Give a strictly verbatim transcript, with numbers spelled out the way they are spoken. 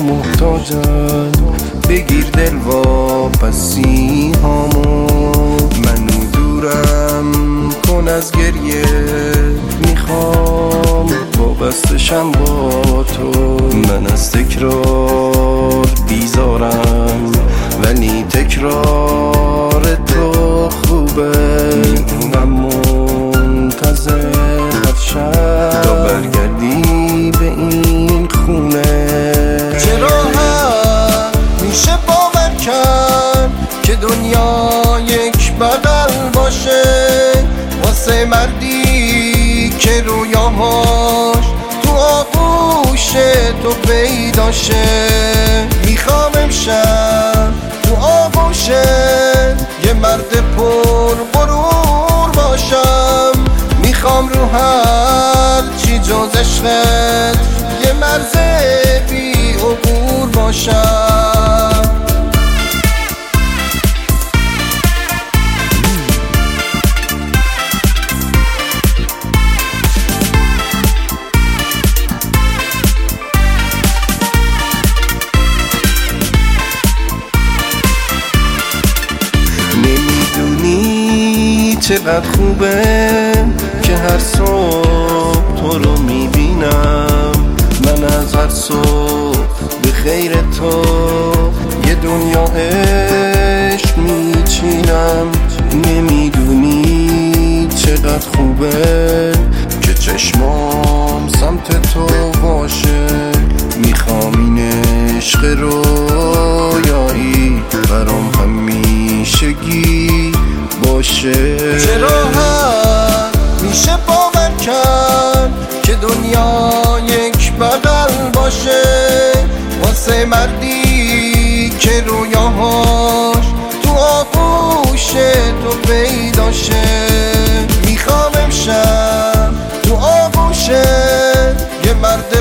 محتاجن، بگیر دل واپسی هامو. منو دورم کن از گریه، میخوام وابستشم با تو. من از تکرار بیزارم ولی تکرار تو خوبه. میدونم منتظر شب تا برگردی به این خونه. چرا هم میشه باور کرد که دنیا یک بغل باشه واسه مردی که رویاهاش تو آغوش تو پیداشه؟ میخوام امشب تو آغوش یه مرد پر غرور باشم. میخوام رو هر چی جز عشقت یه مرز بی عبور باشم. نمیدونی چقدر خوبه که هر صبح تو رو میبینم. من از هر صبح به خیر تو یه دنیا عشق میچینم. نمیدونی چقدر خوبه که چشمام سمت تو باشه. میخوام این عشق رویایی برام همیشگی باشه. چرا هم میشه باور کرد که دنیا یک بغل باشه واسه مردی که رویاهاش تو آغوش تو پیداشه؟ میخوام امشب تو آغوش یه مرد